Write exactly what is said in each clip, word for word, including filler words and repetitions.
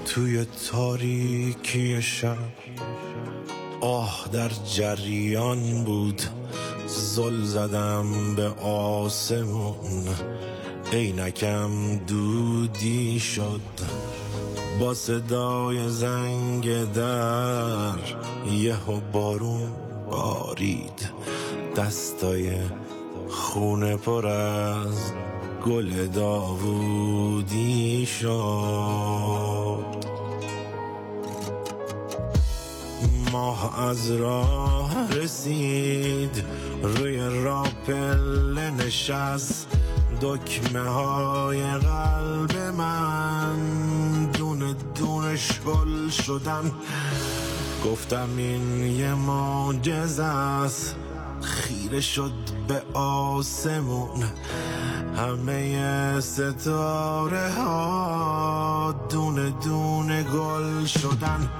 توی تاریکی شب آه در جریان بود، زل زدم به آسمون، عینکم دودی شد با صدای زنگ در، یهو بارون بارید، دستای خونه پر از گل داوودی شد. ماه از راه رسید، روی راپل نشست، دکمه های قلب من دونه دونه شل شدن. گفتم این یه معجزه است، خیره شد به آسمون، همه ستاره ها دونه دونه گل شدن.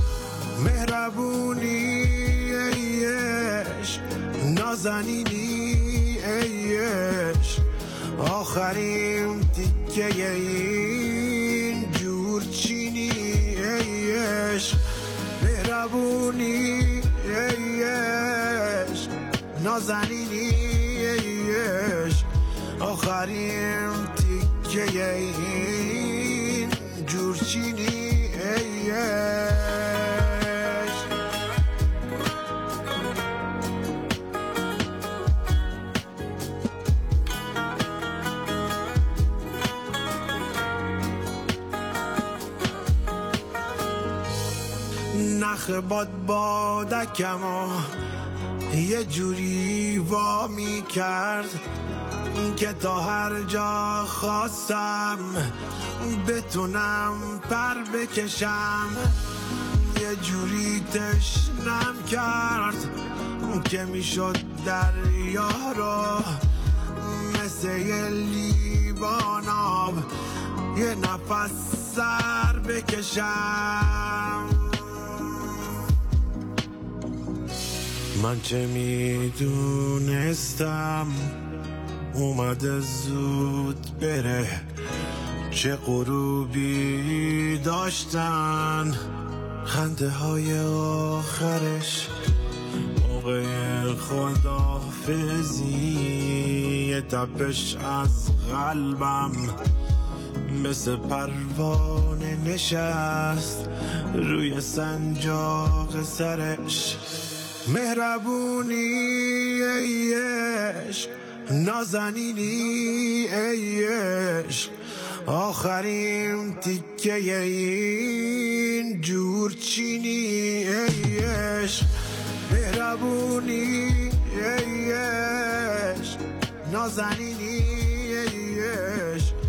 مهربونی ای عشق، نازنینی ای عشق، آخرین تیکه این جورچینی ای عشق. مهربونی ای عشق، نازنینی ای عشق، آخرین تیکه این جورچینی ای عشق. نخ باد بادکم و یه جوری وا می کرد که تا هر جا خواستم بتونم پر بکشم. یه جوری تشنم کرد که میشد دریا رو مثل یه لیوان آب یه نفس سر بکشم. من چه میدونستم اومده زود بره، چه غروبی داشتن خنده های آخرش. موقع خداحافظی تپش از قلبم مثل پروانه نشست روی سنجاق سرش. مهربونی ای عشق، نازنینی ای عشق، آخرین تیکه این جورچینی ای عشق. مهربونی ای عشق، نازنینی ای عشق،